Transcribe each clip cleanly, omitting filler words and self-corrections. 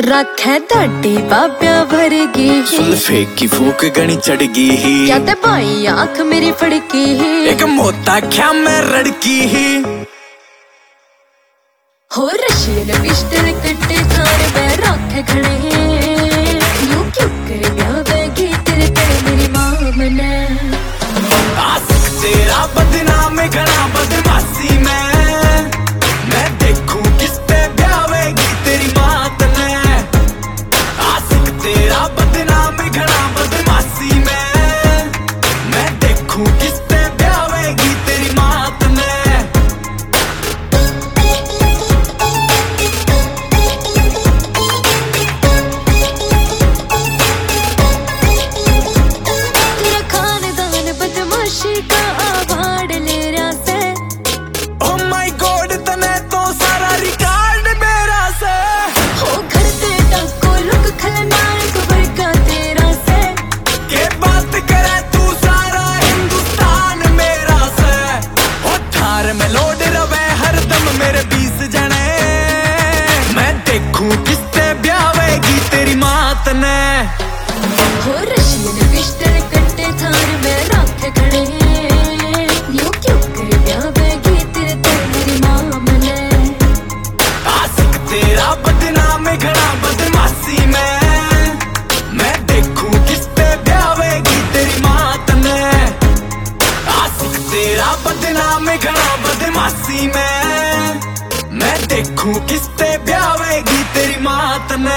रखे दाढ़ी बाब्या भरगी सुल्फे की फूक गणी चढ़गी ही क्या ते भाई आंख मेरी फड़की ही एक मोता क्या मैं रड़की ही हो रशील पिस्टल कट्टे थारे में रखे खड़े यूं क्यों कर ब्यावेगी तेरे तेरे मेरी माँ मने आशिक तेरा बदनाम घना बदमाशी मैं देखूं किस पे ब्यावेगी तेरी बात ने आशिक तेरा बदनाम घना बदमाशी मैं देखूं किस पे ब्यावेगी तेरी बात ने तेरा खानदान बदमाशी का अवार्ड ले रहा से Oh my God तने तो सारा रिकॉर्ड मेरा से हो घर ते डाको लुक खलनायक वर्गा तेरा से के बात करे तू सारा हिंदुस्तान मेरा से ओ थार में लोड रवे हरदम मेरे 20 जने मैं देखूं किससे ब्यावेगी तेरी मात ने हो रशील पिस्टल कट्टे थार में रखे खड़े यूं क्यों कर ब्यावेगी तेरे तेरे मेरी माँ मने आशिक तेरा बदनाम घना बदमाशी मैं देखूं किस पे ब्यावेगी तेरी मात ने आशिक तेरा बदनाम घना बदमाशी मैं देखूं किस पे ब्यावेगी तेरी मात ने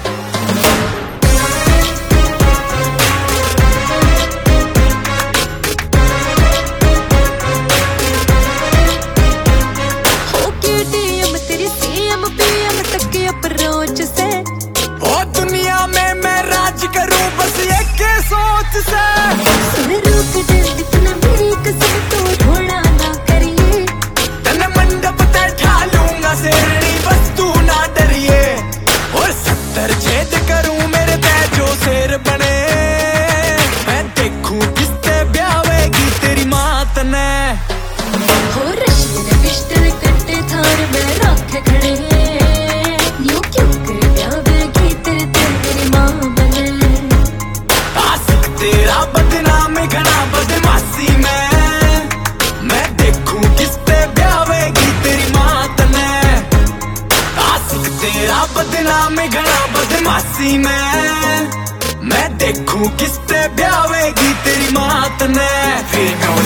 हो केटीएम तेरी सीएम पीएम तक के अप्रोच से ओ दुनिया में मैं राज करूं बस एक के सोच से सुन रुक दिल इतना मेरी कसम तो ढोला ना करिए तन मंडप ते ढालूंगा शेरनी बस तू ना डरिए और 70 छेद करूं मेरे पे जो शेर बने मैं देखूं किससे ब्यावेगी तेरी मात ने हो रशील पिस्टल कट्टे थार में रखे खड़े यूं क्यों कर ब्यावेगी तेरे तेरे मेरी माँ मने आशिक तेरा बदनाम घना बदमाशी मैं देखूं किससे ब्यावेगी तेरी मात ने आशिक तेरा बदनाम घना बदमाशी मैं देखूं किससे ब्यावेगी तेरी मात ने फिर